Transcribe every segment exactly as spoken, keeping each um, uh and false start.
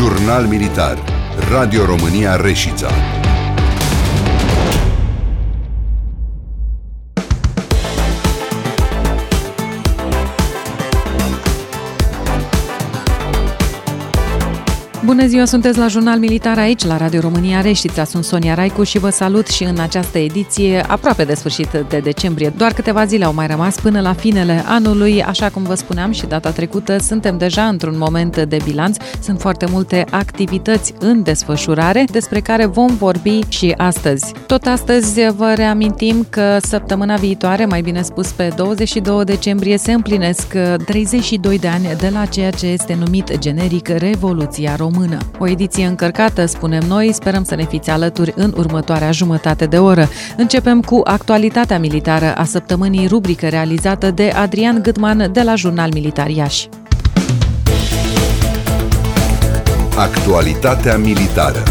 Jurnal Militar. Radio România Reșița. Bună ziua, sunteți la Jurnal Militar aici, la Radio România Reșița. Sunt Sonia Raicu și vă salut și în această ediție aproape de sfârșit de decembrie. Doar câteva zile au mai rămas până la finele anului. Așa cum vă spuneam și data trecută, suntem deja într-un moment de bilanț. Sunt foarte multe activități în desfășurare, despre care vom vorbi și astăzi. Tot astăzi vă reamintim că săptămâna viitoare, mai bine spus pe douăzeci și doi decembrie, se împlinesc treizeci și doi de ani de la ceea ce este numit generic Revoluția Română. O ediție încărcată, spunem noi, sperăm să ne fiți alături în următoarea jumătate de oră. Începem cu actualitatea militară a săptămânii, rubrică realizată de Adrian Gâtman de la Jurnal Militar Iași. Actualitatea militară.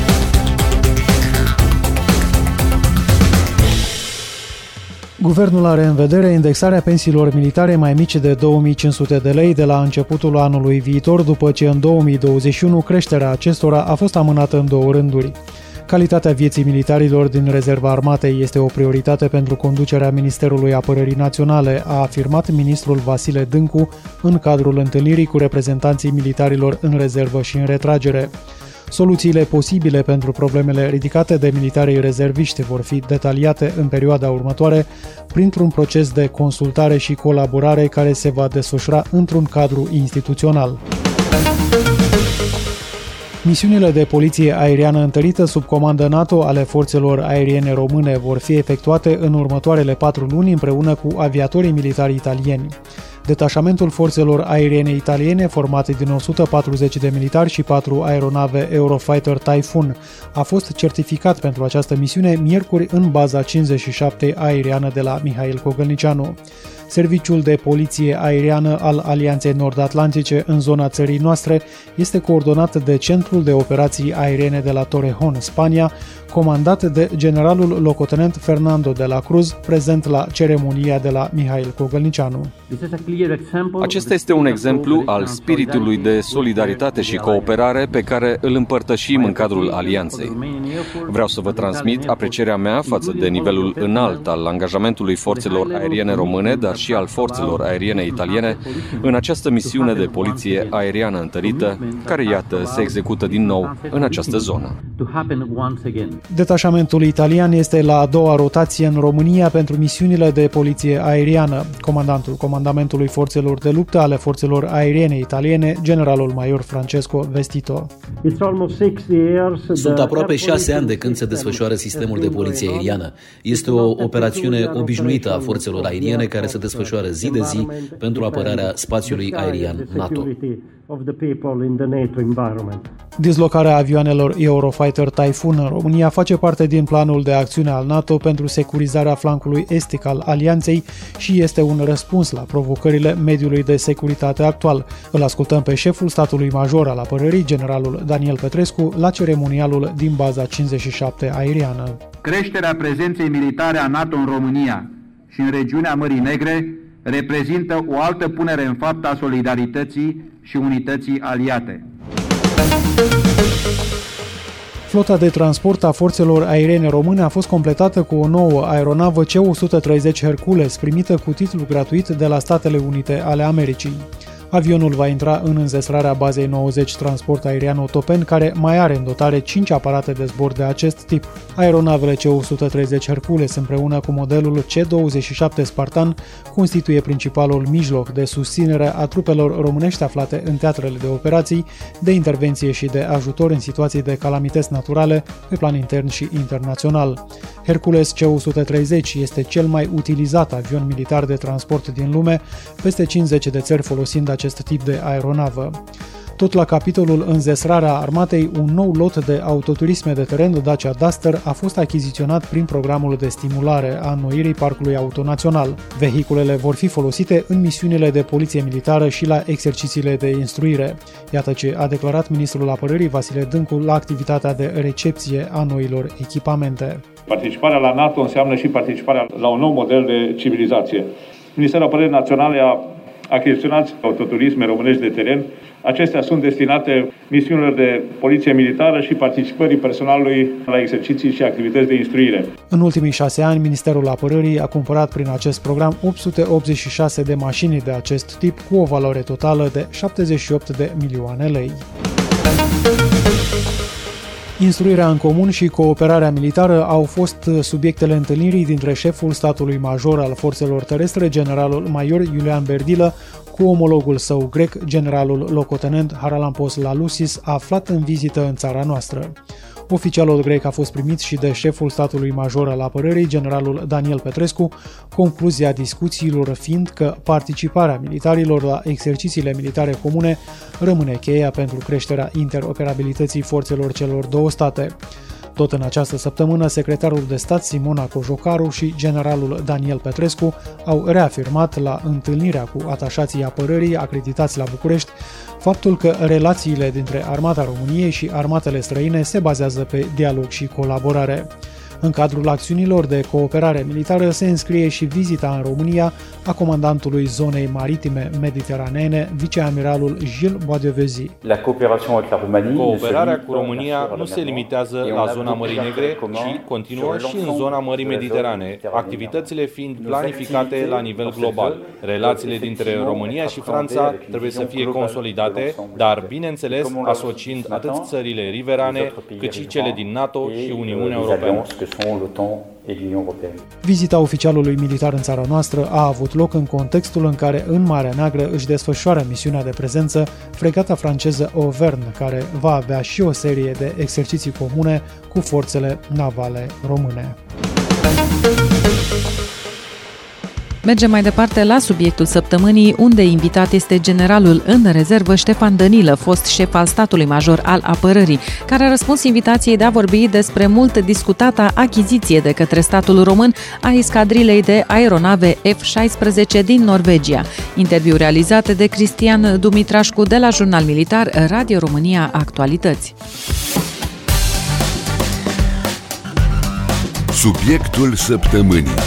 Guvernul are în vedere indexarea pensiilor militare mai mici de două mii cinci sute de lei de la începutul anului viitor, după ce în două mii douăzeci și unu creșterea acestora a fost amânată în două rânduri. Calitatea vieții militarilor din rezerva armatei este o prioritate pentru conducerea Ministerului Apărării Naționale, a afirmat ministrul Vasile Dâncu în cadrul întâlnirii cu reprezentanții militarilor în rezervă și în retragere. Soluțiile posibile pentru problemele ridicate de militarii rezerviști vor fi detaliate în perioada următoare printr-un proces de consultare și colaborare care se va desfășura într-un cadru instituțional. Misiunile de poliție aeriană întărită sub comandă NATO ale forțelor aeriene române vor fi efectuate în următoarele patru luni împreună cu aviatorii militari italieni. Detașamentul forțelor aeriene italiene, format din o sută patruzeci de militari și patru aeronave Eurofighter Typhoon, a fost certificat pentru această misiune miercuri în baza cincizeci și șapte aeriană de la Mihail Cogălnicianu. Serviciul de poliție aeriană al Alianței Nord-Atlantice în zona țării noastre este coordonat de Centrul de Operații Aeriene de la Torrejón, Spania, comandat de generalul locotenent Fernando de la Cruz, prezent la ceremonia de la Mihail Cogălnicianu. Acesta este un exemplu al spiritului de solidaritate și cooperare pe care îl împărtășim în cadrul Alianței. Vreau să vă transmit aprecierea mea față de nivelul înalt al angajamentului forțelor aeriene române, dar și al forțelor aeriene italiene în această misiune de poliție aeriană întărită, care, iată, se execută din nou în această zonă. Detașamentul italian este la a doua rotație în România pentru misiunile de poliție aeriană. Comandantul Comandamentului Forțelor de Luptă ale Forțelor Aeriene Italiene, generalul major Francesco Vestito. Sunt aproape șase ani de când se desfășoară sistemul de poliție aeriană. Este o operațiune obișnuită a forțelor aeriene care se desfășoară zi de zi pentru apărarea spațiului aerian NATO. Dislocarea avioanelor Eurofighter Typhoon în România face parte din planul de acțiune al NATO pentru securizarea flancului estic al Alianței și este un răspuns la provocările mediului de securitate actual. Îl ascultăm pe șeful statului major al apărării, generalul Daniel Petrescu, la ceremonialul din baza cincizeci și șapte aeriană. Creșterea prezenței militare a NATO în România și în regiunea Mării Negre reprezintă o altă punere în fapt a solidarității și unității aliate. Flota de transport a forțelor aeriene române a fost completată cu o nouă aeronavă C o sută treizeci Hercules, primită cu titlu gratuit de la Statele Unite ale Americii. Avionul va intra în înzestrarea bazei nouăzeci Transport Aerian Otopeni, care mai are în dotare cinci aparate de zbor de acest tip. Aeronavele C o sută treizeci Hercules împreună cu modelul C douăzeci și șapte Spartan constituie principalul mijloc de susținere a trupelor românești aflate în teatrele de operații, de intervenție și de ajutor în situații de calamități naturale pe plan intern și internațional. Hercules C o sută treizeci este cel mai utilizat avion militar de transport din lume, peste cincizeci de țări folosind acest tip de aeronavă. Tot la capitolul înzestrarea armatei, un nou lot de autoturisme de teren Dacia Duster a fost achiziționat prin programul de stimulare a înnoirii Parcului Auto Național. Vehiculele vor fi folosite în misiunile de poliție militară și la exercițiile de instruire. Iată ce a declarat ministrul apărării Vasile Dâncu la activitatea de recepție a noilor echipamente. Participarea la NATO înseamnă și participarea la un nou model de civilizație. Ministerul Apărării Naționale a achiziționați autoturisme românești de teren. Acestea sunt destinate misiunilor de poliție militară și participării personalului la exerciții și activități de instruire. În ultimii șase ani, Ministerul Apărării a cumpărat prin acest program opt sute optzeci și șase de mașini de acest tip cu o valoare totală de șaptezeci și opt de milioane lei. Instruirea în comun și cooperarea militară au fost subiectele întâlnirii dintre șeful statului major al forțelor terestre, generalul major Iulian Berdilă, cu omologul său grec, generalul locotenent Haralampos Lalusis, aflat în vizită în țara noastră. Oficialul grec a fost primit și de șeful statului major al apărării, generalul Daniel Petrescu, concluzia discuțiilor fiind că participarea militarilor la exercițiile militare comune rămâne cheia pentru creșterea interoperabilității forțelor celor două state. Tot în această săptămână, secretarul de stat Simona Cojocaru și generalul Daniel Petrescu au reafirmat la întâlnirea cu atașații apărării acreditați la București faptul că relațiile dintre Armata României și armatele străine se bazează pe dialog și colaborare. În cadrul acțiunilor de cooperare militară se înscrie și vizita în România a comandantului zonei maritime mediteraneene, viceamiralul Gilles Boisdevezi. Cooperarea cu România nu se limitează la zona Mării Negre, ci continuă și în zona Mării Mediterane, activitățile fiind planificate la nivel global. Relațiile dintre România și Franța trebuie să fie consolidate, dar, bineînțeles, asociind atât țările riverane, cât și cele din NATO și Uniunea Europeană. Vizita oficialului militar în țara noastră a avut loc în contextul în care în Marea Neagră își desfășoară misiunea de prezență fregata franceză Auvergne, care va avea și o serie de exerciții comune cu forțele navale române. Mergem mai departe la subiectul săptămânii, unde invitat este generalul în rezervă Ștefan Dănilă, fost șef al statului major al apărării, care a răspuns invitației de a vorbi despre mult discutata achiziție de către statul român a escadrilei de aeronave F șaisprezece din Norvegia. Interviu realizat de Cristian Dumitrașcu de la Jurnal Militar, Radio România Actualități. Subiectul săptămânii.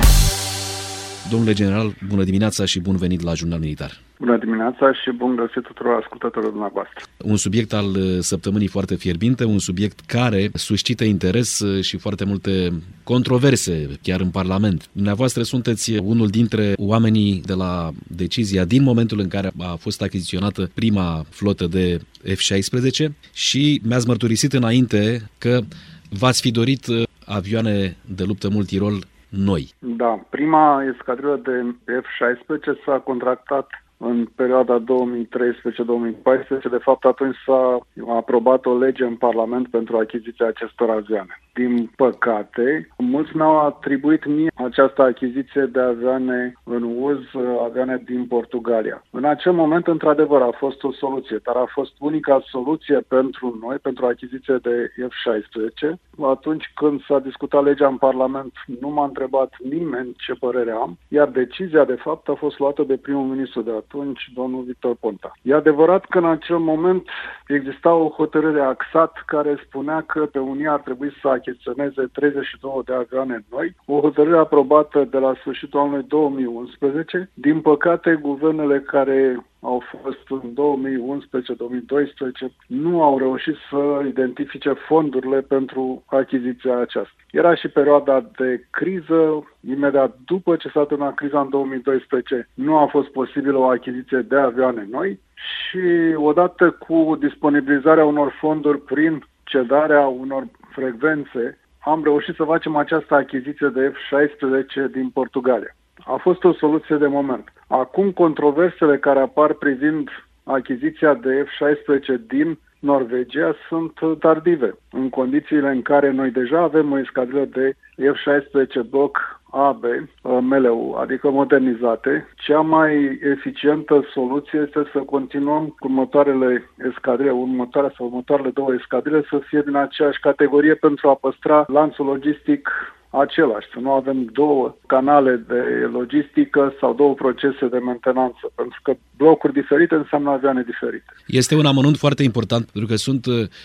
Domnule general, bună dimineața și bun venit la Jurnal Militar. Bună dimineața și bun găsit tuturor ascultătorilor dumneavoastră. Un subiect al săptămânii foarte fierbinte, un subiect care suscită interes și foarte multe controverse chiar în Parlament. Dumneavoastră sunteți unul dintre oamenii de la decizia din momentul în care a fost achiziționată prima flotă de F șaisprezece și mi-ați mărturisit înainte că v-ați fi dorit avioane de luptă multirol noi. Da, prima escadrilă de F șaisprezece s-a contractat în perioada două mii treisprezece două mii paisprezece. De fapt, atunci s-a aprobat o lege în Parlament pentru achiziția acestor avioane. Din păcate, mulți mi-au atribuit mie această achiziție de avioane în uz, avioane din Portugalia. În acel moment, într-adevăr, a fost o soluție, dar a fost unica soluție pentru noi, pentru achiziție de F șaisprezece. Atunci când s-a discutat legea în Parlament, nu m-a întrebat nimeni ce părere am, iar decizia, de fapt, a fost luată de primul ministru de atunci, domnul Victor Ponta. E adevărat că în acel moment exista o hotărâre A X A T care spunea că pe Unia ar trebui să achiziționeze treizeci și două de avioane noi, o hotărâre aprobată de la sfârșitul anului două mii unsprezece. Din păcate, guvernele care au fost în două mii unsprezece două mii doisprezece nu au reușit să identifice fondurile pentru achiziția aceasta. Era și perioada de criză, imediat după ce s-a terminat criza în două mii doisprezece nu a fost posibilă o achiziție de avioane noi și odată cu disponibilizarea unor fonduri prin cedarea unor frecvențe, am reușit să facem această achiziție de F șaisprezece din Portugalia. A fost o soluție de moment. Acum, controversele care apar privind achiziția de F șaisprezece din Norvegia sunt tardive, în condițiile în care noi deja avem o escadrilă de F șaisprezece Block A B, M L U, adică modernizate. Cea mai eficientă soluție este să continuăm cu următoarele escadrile, următoarea sau următoarele două escadrile să fie din aceeași categorie pentru a păstra lanțul logistic același, să nu avem două canale de logistică sau două procese de mentenanță, pentru că blocuri diferite înseamnă avioane diferite. Este un amănunt foarte important, pentru că sunt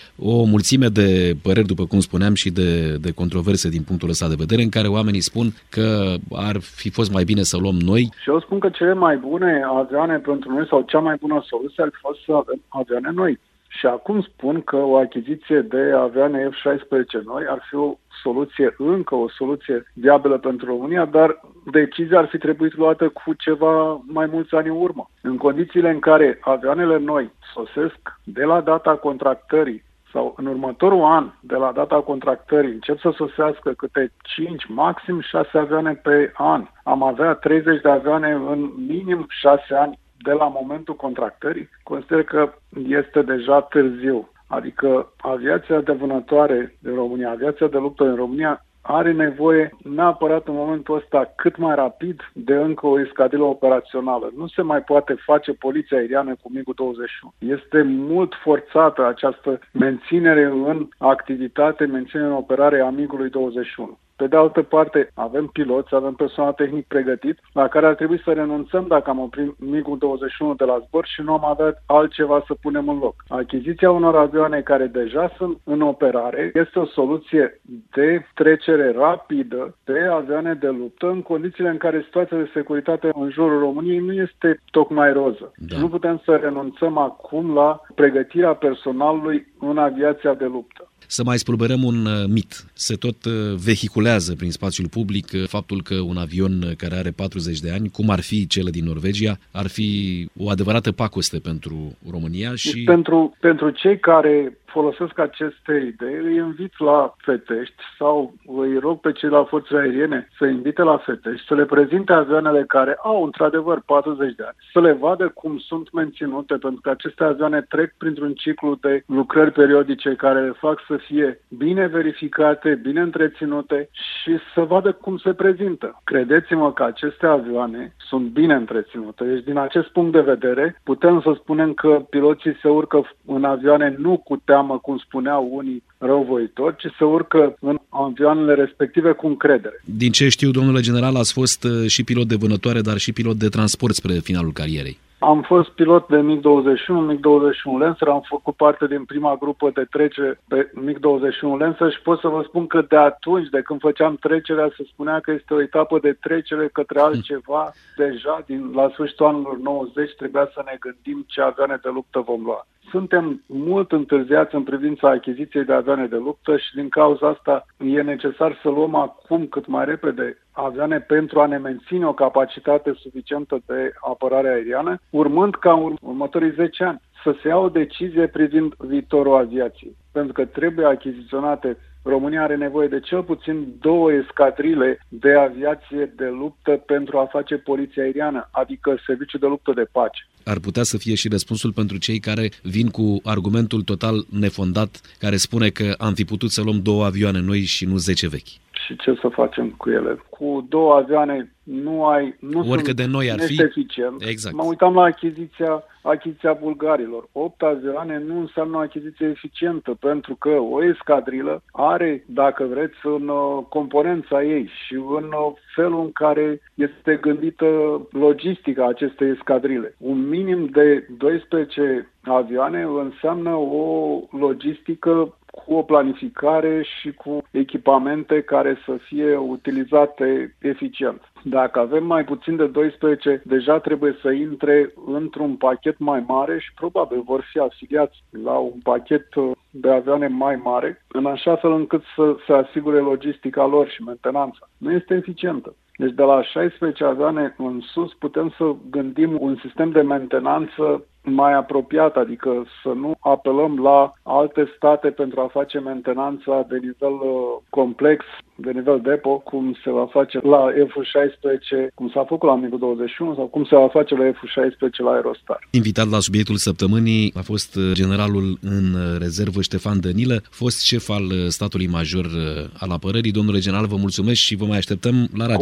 o mulțime de păreri, după cum spuneam, și de, de controverse din punctul ăsta de vedere, în care oamenii spun că ar fi fost mai bine să luăm noi. Și eu spun că cele mai bune avioane pentru noi, sau cea mai bună soluție, ar fi fost să avem avioane noi. Și acum spun că o achiziție de avioane F șaisprezece noi ar fi o soluție, încă o soluție viabilă pentru România, dar decizia ar fi trebuit luată cu ceva mai mulți ani în urmă. În condițiile în care avioanele noi sosesc de la data contractării sau în următorul an, de la data contractării, încep să sosească câte cinci, maxim șase avioane pe an. Am avea treizeci de avioane în minim șase ani de la momentul contractării. Consider că este deja târziu. Adică aviația de vânătoare din România, aviația de luptă în România are nevoie neapărat în momentul ăsta cât mai rapid de încă o escadrilă operațională. Nu se mai poate face poliția aeriană cu MiG douăzeci și unu. Este mult forțată această menținere în activitate, menținere în operare a MiG douăzeci și unu. Pe de altă parte, avem piloți, avem personal tehnic pregătit, la care ar trebui să renunțăm dacă am oprit MiG douăzeci și unu de la zbor și nu am avea altceva să punem în loc. Achiziția unor avioane care deja sunt în operare este o soluție de trecere rapidă de avioane de luptă în condițiile în care situația de securitate în jurul României nu este tocmai roză. Da. Nu putem să renunțăm acum la pregătirea personalului în aviația de luptă. Să mai spulberăm un mit. Se tot vehiculează prin spațiul public faptul că un avion care are patruzeci de ani, cum ar fi cel din Norvegia, ar fi o adevărată pacoste pentru România și... Pentru, pentru cei care folosesc aceste idei, îi invit la Fetești sau îi rog pe cei la forțele aeriene să invite la Fetești, să le prezinte avioanele care au într-adevăr patruzeci de ani, să le vadă cum sunt menținute, pentru că aceste avioane trec printr-un ciclu de lucrări periodice care le fac să fie bine verificate, bine întreținute și să vadă cum se prezintă. Credeți-mă că aceste avioane sunt bine întreținute. Deci din acest punct de vedere putem să spunem că piloții se urcă în avioane nu cu teamă, cum spuneau unii răuvoitori, ci se urcă în avioanele respective cu încredere. Din ce știu, domnule general, ați fost și pilot de vânătoare, dar și pilot de transport spre finalul carierei. Am fost pilot de MiG douăzeci și unu, MiG douăzeci și unu Lancer, am făcut parte din prima grupă de trecere pe MiG douăzeci și unu Lancer și pot să vă spun că de atunci, de când făceam trecerea, se spunea că este o etapă de trecere către altceva. Deja din la sfârșitul anilor nouăzeci trebuia să ne gândim ce avioane de luptă vom lua. Suntem mult întârziați în privința achiziției de avioane de luptă și din cauza asta e necesar să luăm acum cât mai repede avioane pentru a ne menține o capacitate suficientă de apărare aeriană, urmând ca în următorii zece ani să se ia o decizie privind viitorul aviației. Pentru că trebuie achiziționate. România are nevoie de cel puțin două escadrile de aviație de luptă pentru a face poliția aeriană, adică serviciul de luptă de pace. Ar putea să fie și răspunsul pentru cei care vin cu argumentul total nefondat, care spune că am fi putut să luăm două avioane noi și nu zece vechi. Și ce să facem cu ele? Cu două avioane nu ai... Nu Oricât de noi ar fi. Eficient. Exact. Mă uitam la achiziția, achiziția bulgarilor. Opt avioane nu înseamnă o achiziție eficientă, pentru că o escadrilă are, dacă vreți, în uh, componența ei și în uh, felul în care este gândită logistica acestei escadrile. Un minim de doisprezece avioane înseamnă o logistică cu o planificare și cu echipamente care să fie utilizate eficient. Dacă avem mai puțin de doisprezece, deja trebuie să intre într-un pachet mai mare și probabil vor fi afiliați la un pachet de avioane mai mare, în așa fel încât să se asigure logistica lor și mentenanța. Nu este eficientă. Deci de la șaisprezece avioane în sus putem să gândim un sistem de mentenanță mai apropiat, adică să nu apelăm la alte state pentru a face mentenanța de nivel uh, complex, de nivel depo, cum se va face la F șaisprezece, cum s-a făcut la MiG douăzeci și unu sau cum se va face la F șaisprezece la Aerostar. Invitat la subiectul săptămânii a fost generalul în rezervă Ștefan Dănilă, fost șef al statului major al apărării. Domnule general, vă mulțumesc și vă mai așteptăm la radio. Cu...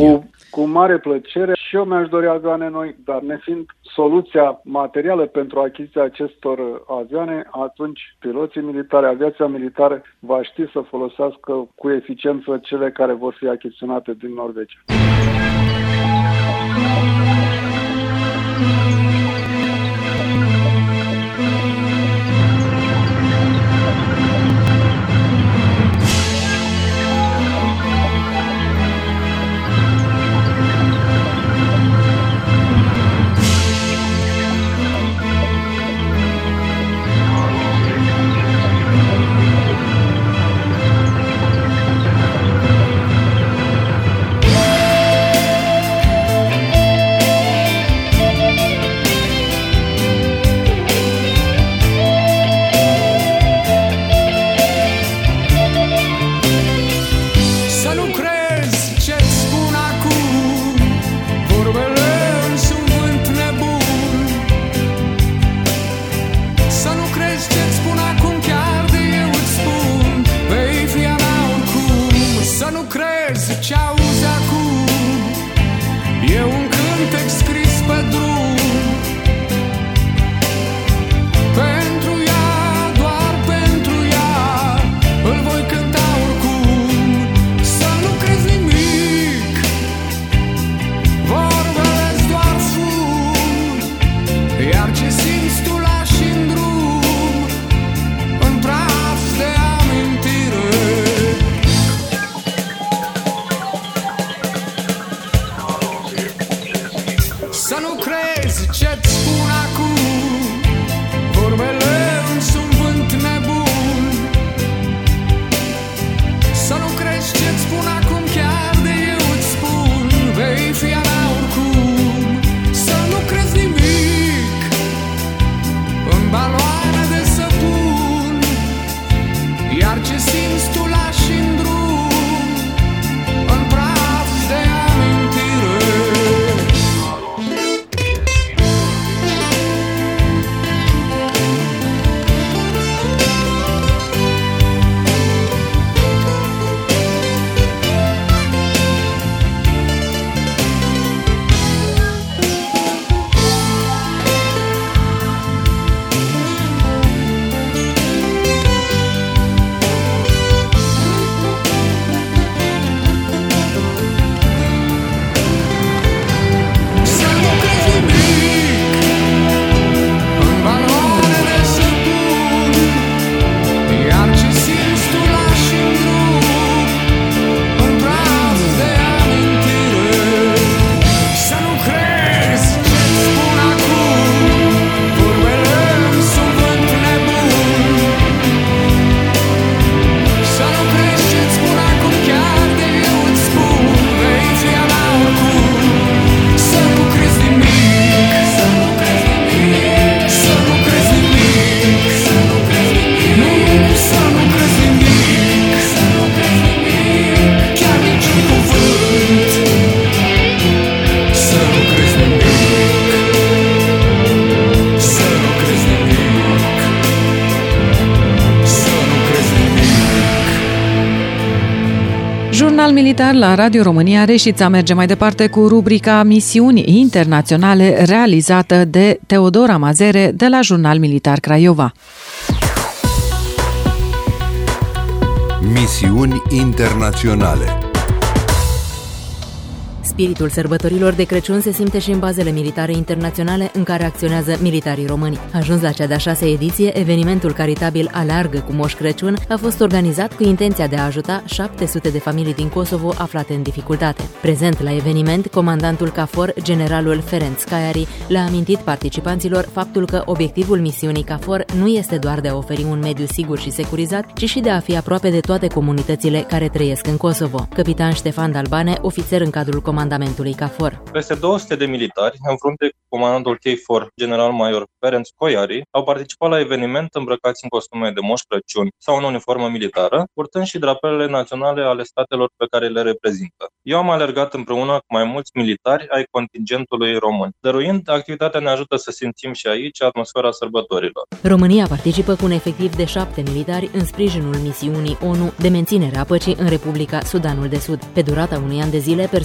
Cu mare plăcere și eu mi-aș dori avioane noi, dar nefiind soluția materială pentru achiziția acestor avioane, atunci piloții militari, aviația militară va ști să folosească cu eficiență cele care vor fi achiziționate din Norvegia. Jurnal militar la Radio România Reșița merge mai departe cu rubrica Misiuni internaționale realizată de Teodora Mazere de la Jurnal Militar Craiova. Misiuni internaționale. Spiritul sărbătorilor de Crăciun se simte și în bazele militare internaționale în care acționează militarii români. Ajuns la cea de-a șasea ediție, evenimentul caritabil Aleargă cu Moș Crăciun a fost organizat cu intenția de a ajuta șapte sute de familii din Kosovo aflate în dificultate. Prezent la eveniment, comandantul KFOR, generalul Ferenc Scaiari, le-a amintit participanților faptul că obiectivul misiunii KFOR nu este doar de a oferi un mediu sigur și securizat, ci și de a fi aproape de toate comunitățile care trăiesc în Kosovo. Capitan Ștefan Dalbane, ofițer în cadrul comandamentului KFOR. Peste două sute de militari, în frunte cu comandantul KFOR, general-major Ferenc Scaiari, au participat la eveniment îmbrăcați în costume de Moș Crăciun sau în uniformă militară, purtând și drapelele naționale ale statelor pe care le reprezintă. Eu am alergat împreună cu mai mulți militari ai contingentului român. Dăruind, activitatea ne ajută să simțim și aici atmosfera sărbătorilor. România participă cu un efectiv de șapte militari în sprijinul misiunii ONU de menținere a păcii în Republica Sudanul de Sud. Pe durata unui an de zile, personalul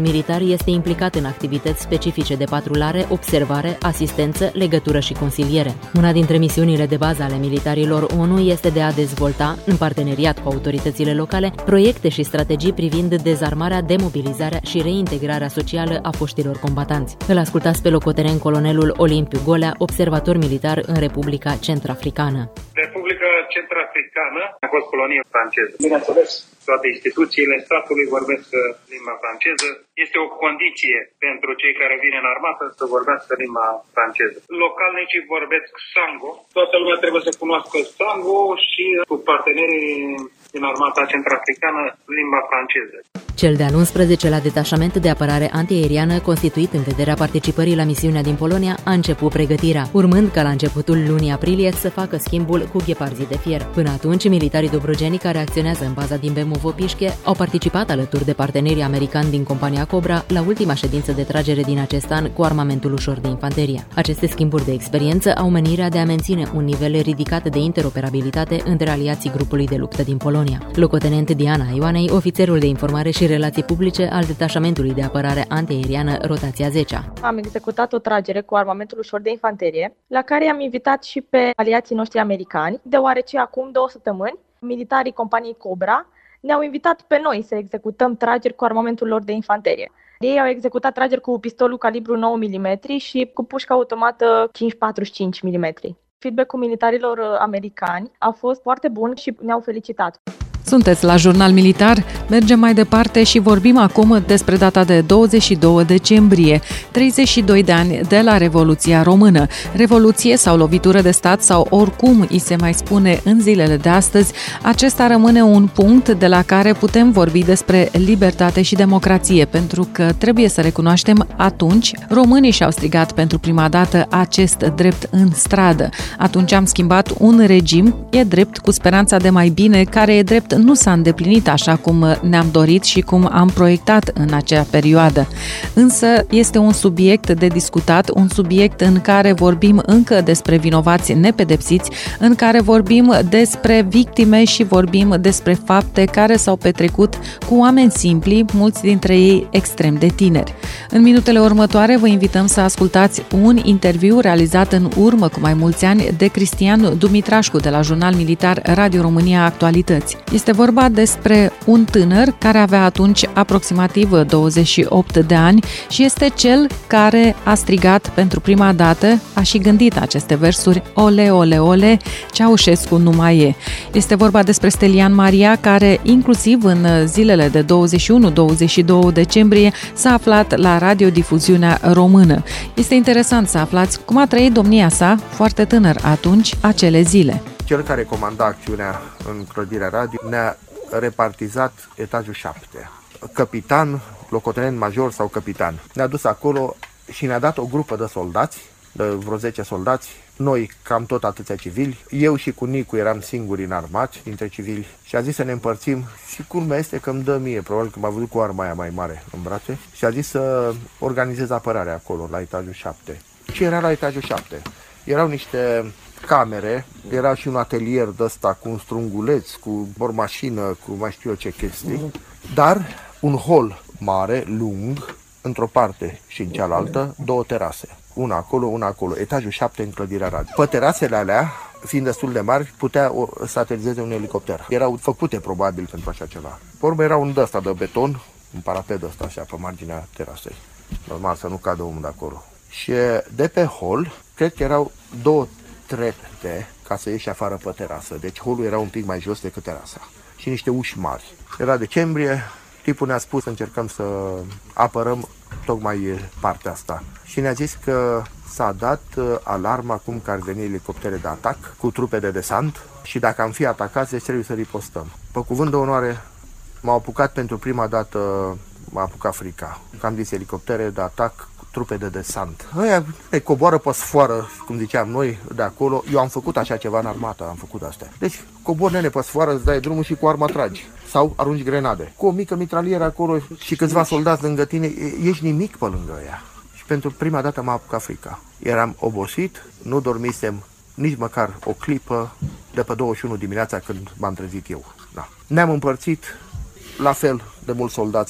militar este implicat în activități specifice de patrulare, observare, asistență, legătură și consiliere. Una dintre misiunile de bază ale militarilor O N U este de a dezvolta, în parteneriat cu autoritățile locale, proiecte și strategii privind dezarmarea, demobilizarea și reintegrarea socială a foștilor combatanți. Îl ascultați pe locotenent colonelul Olimpiu Golea, observator militar în Republica Centrafricană. Republica Centrafricană a fost colonie franceză. Bineînțeles, toate instituțiile statului vorbesc limba franceză. Este o condiție pentru cei care vin în armată să vorbească limba franceză. Localnicii vorbesc sango. Toată lumea trebuie să cunoască sango și cu partenerii din armata centrafricană limba franceză. Cel de-al unsprezecelea detașament de apărare antiaeriană, constituit în vederea participării la misiunea din Polonia, a început pregătirea, urmând ca la începutul lunii aprilie să facă schimbul cu gheparzii de fier. Până atunci, militarii dobrogeni care acționează în baza din Bemovo-Pișche au participat alături de partenerii americani din compania Cobra la ultima ședință de tragere din acest an cu armamentul ușor de infanterie. Aceste schimburi de experiență au menirea de a menține un nivel ridicat de interoperabilitate între aliații grupului de luptă din Polonia. Locotenent Diana Ioanei, ofițerul de informare și relații publice al detașamentului de apărare antiaeriană Rotația zece. Am executat o tragere cu armamentul ușor de infanterie, la care am invitat și pe aliații noștri americani, deoarece acum două săptămâni, militarii companiei Cobra ne-au invitat pe noi să executăm trageri cu armamentul lor de infanterie. Ei au executat trageri cu pistolul calibru nouă milimetri și cu pușca automată cinci patruzeci și cinci milimetri. Feedback-ul militarilor americani a fost foarte bun și ne-au felicitat. Sunteți la Jurnal Militar, mergem mai departe și vorbim acum despre data de douăzeci și doi decembrie, treizeci și doi de ani de la Revoluția Română. Revoluție sau lovitură de stat sau oricum îi se mai spune în zilele de astăzi, acesta rămâne un punct de la care putem vorbi despre libertate și democrație, pentru că trebuie să recunoaștem, atunci românii și-au strigat pentru prima dată acest drept în stradă. Atunci am schimbat un regim, e drept, cu speranța de mai bine, care e drept nu s-a îndeplinit așa cum ne-am dorit și cum am proiectat în acea perioadă. Însă este un subiect de discutat, un subiect în care vorbim încă despre vinovați nepedepsiți, în care vorbim despre victime și vorbim despre fapte care s-au petrecut cu oameni simpli, mulți dintre ei extrem de tineri. În minutele următoare vă invităm să ascultați un interviu realizat în urmă cu mai mulți ani de Cristian Dumitrașcu de la Jurnal Militar Radio România Actualități. Este vorba despre un tânăr care avea atunci aproximativ douăzeci și opt de ani și este cel care a strigat pentru prima dată, a și gândit aceste versuri: ole, ole, ole, Ceaușescu nu mai e. Este vorba despre Stelian Maria, care inclusiv în zilele de douăzeci și unu douăzeci și doi decembrie s-a aflat la radiodifuziunea română. Este interesant să aflați cum a trăit domnia sa, foarte tânăr atunci, acele zile. Cel care comanda acțiunea în clădirea radio ne-a repartizat etajul șapte. Capitan, locotenent major sau capitan. Ne-a dus acolo și ne-a dat o grupă de soldați, de vreo zece soldați, noi cam tot atâția civili. Eu și cu Nicu eram singuri înarmați dintre civili și a zis să ne împărțim și culmea este că îmi dă mie, probabil că m-a văzut cu arma aia mai mare în brațe și a zis să organizez apărarea acolo, la etajul șapte. Ce era la etajul șapte? Erau niște camere, era și un atelier de ăsta cu un strunguleț, cu o mașină, cu mai știu eu ce chestii, dar un hol mare, lung, într-o parte și în cealaltă, două terase. Una acolo, una acolo, etajul șapte în clădirea radio. Pe terasele alea, fiind destul de mari, putea să aterizeze un elicopter. Erau făcute probabil pentru așa ceva. Pe urmă era un d-ăsta de beton, un parapet ăsta așa, pe marginea terasei. Normal să nu cadă omul de acolo. Și de pe hol, cred că erau două trepte ca să ieși afară pe terasă. Deci holul era un pic mai jos decât terasa. Și niște uși mari. Era decembrie, tipul ne-a spus să încercăm să apărăm tocmai partea asta. Și ne-a zis că s-a dat alarma acum că ar veni elicoptere de atac cu trupe de desant și dacă am fi atacați, deci trebuie să ripostăm. Pe cuvânt de onoare, m-au apucat pentru prima dată, m-a apucat frica. Că am zis elicoptere de atac, trupe de desant. Aia ne coboară pe sfoară, cum ziceam noi, de acolo. Eu am făcut așa ceva în armată, am făcut astea. Deci, cobor nene pe sfoară, îți dai drumul și cu arma tragi. Sau arunci grenade. Cu o mică mitralieră acolo și câțiva soldați lângă tine, ești nimic pe lângă ea. Și pentru prima dată m-a apucat frica. Eram obosit, nu dormisem nici măcar o clipă de pe douăzeci și unu dimineața când m-am trezit eu. Da. Ne-am împărțit la fel de mulți soldați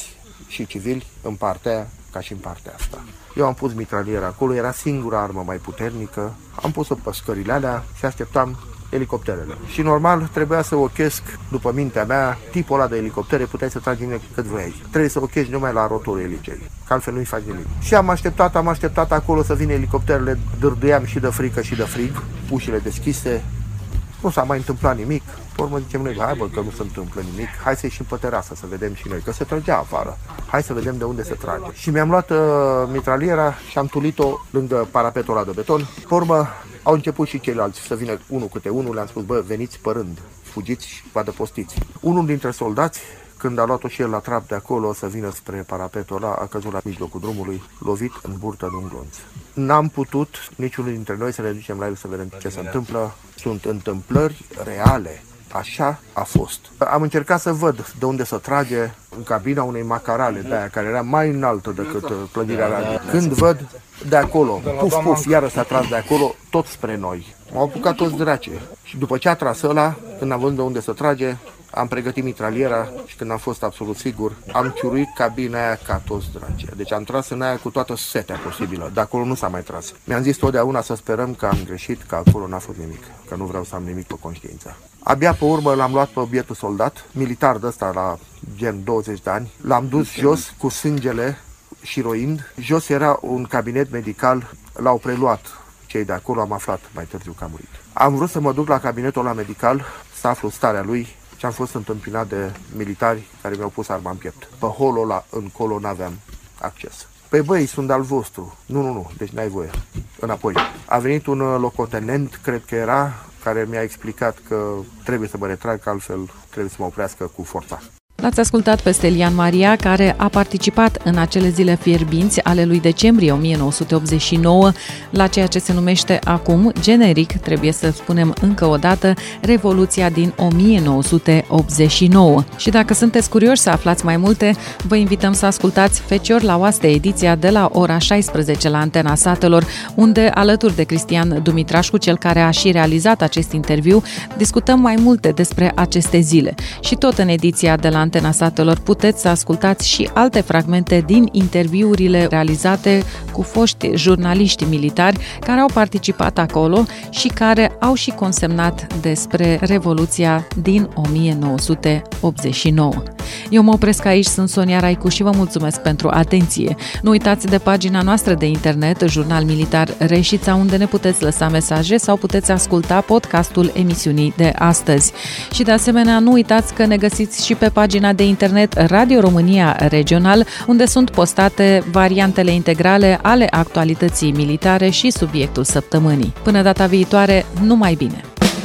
și civili în partea aia ca și în partea asta. Eu am pus mitraliera acolo, era singura armă mai puternică, am pus-o pe scările alea și așteptam elicopterele. Și normal trebuia să ochesc, după mintea mea, tipul ăla de elicoptere, puteai să tragi nimeni cât vrei. Trebuie să ochești numai la rotorul elicei, că altfel nu-i faci nimic. Și am așteptat, am așteptat acolo să vină elicopterele, dârdâiam și de frică și de frig, ușile deschise, nu s-a mai întâmplat nimic. Pe urmă zicem noi, hai bă, că nu se întâmplă nimic, hai să ieșim pe terasă să vedem și noi, că se trăgea afară. Hai să vedem de unde se trage. Și mi-am luat uh, mitraliera și am tulit-o lângă parapetul ăla de beton. Pe urmă au început și ceilalți să vină unul câte unul, le-am spus, bă, veniți pe rând, fugiți și vă adăpostiți. Unul dintre soldați, când a luat-o și el la trap de acolo să vină spre parapetul ăla, a căzut la mijlocul drumului, lovit în burtă de un glonț. N-am putut niciunul dintre noi să ne ducem la el să vedem ce se întâmplă. Sunt întâmplări reale. Așa a fost. Am încercat să văd de unde să trage în cabina unei macarale de aia, care era mai înaltă decât clădirea radio. Când văd de acolo, puf, puf, iară s-a tras de acolo, tot spre noi. M-au apucat toți drace. Și după ce a tras ăla, când am văzut de unde să trage, am pregătit mitraliera și când am fost absolut sigur, am ciuruit cabina aia ca toți draci. Deci am tras în aia cu toată setea posibilă. De acolo nu s-a mai tras. Mi-am zis totdeauna să sperăm că am greșit, că acolo n-a fost nimic, că nu vreau să am nimic pe conștiință. Abia pe urmă l-am luat pe bietul soldat, militar de ăsta la gen douăzeci de ani, l-am dus jos cu sângele și roind. Jos era un cabinet medical, l-au preluat cei de acolo, am aflat mai târziu că a murit. Am vrut să mă duc la cabinetul ăla medical, să aflu starea lui, și am fost întâmpinat de militari care mi-au pus arma în piept. Pe holul ăla încolo n-aveam acces. Păi băi, sunt al vostru. Nu, nu, nu, deci n-ai voie. Înapoi. A venit un locotenent, cred că era, care mi-a explicat că trebuie să mă retrag, că altfel trebuie să mă oprească cu forța. L-ați ascultat pe Stelian Maria, care a participat în acele zile fierbinți ale lui decembrie o mie nouă sute optzeci și nouă la ceea ce se numește acum, generic, trebuie să spunem încă o dată, Revoluția din o mie nouă sute optzeci și nouă. Și dacă sunteți curioși să aflați mai multe, vă invităm să ascultați Fecior la oaste, ediția de la ora șaisprezece la Antena Satelor, unde, alături de Cristian Dumitrașcu, cel care a și realizat acest interviu, discutăm mai multe despre aceste zile. Și tot în ediția de la Antena Satelor puteți să ascultați și alte fragmente din interviurile realizate cu foști jurnaliști militari care au participat acolo și care au și consemnat despre Revoluția din o mie nouă sute optzeci și nouă. Eu mă opresc aici, sunt Sonia Raicu și vă mulțumesc pentru atenție. Nu uitați de pagina noastră de internet, Jurnal Militar Reșița, unde ne puteți lăsa mesaje sau puteți asculta podcastul emisiunii de astăzi. Și de asemenea, nu uitați că ne găsiți și pe pagina de internet Radio România Regional, unde sunt postate variantele integrale ale actualității militare și subiectul săptămânii. Până data viitoare, numai bine!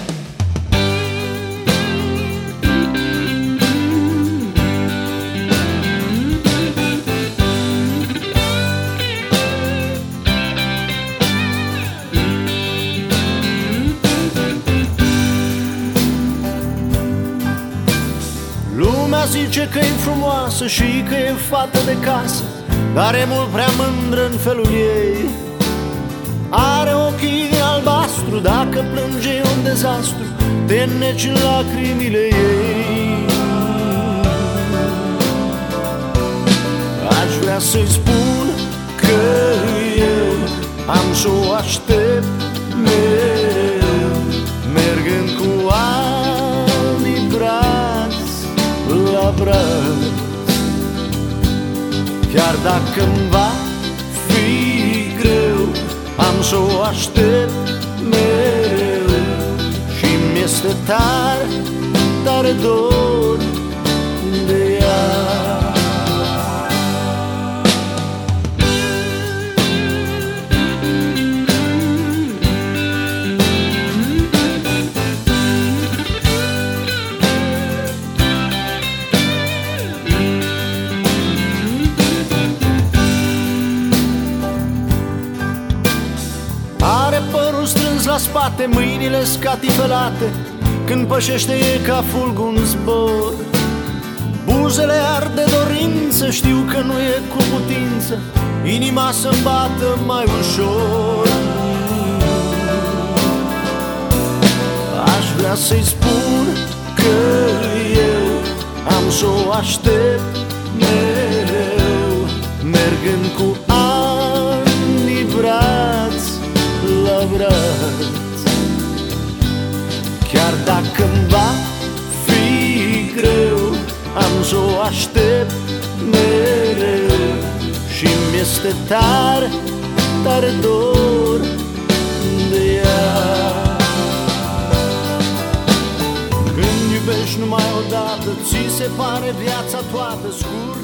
Zice că e frumoasă și că e fată de casă, dar e mult prea mândră în felul ei. Are ochii de albastru, dacă plânge e un dezastru, te înneci în lacrimile ei. Aș vrea să-i spun că eu am să o aștept mereu, mergând cu albii braț la braț. Chiar dacă-mi va fi greu, am să o aștept mereu. Și mi-este tare, tare dor de ea. La spate, mâinile scatifelate, când pășește e ca fulgul în zbor. Buzele ard de dorință, știu că nu e cu putință inima să-mi bată mai ușor. Aș vrea să-i spun că eu am să o aștept mereu, mergând cu ani braț la braț. Chiar dacă-mi va fi greu, am să o aștept mereu. Și mi-este tare, tare dor de ea. Când iubești numai odată, ți se pare viața toată scurtă.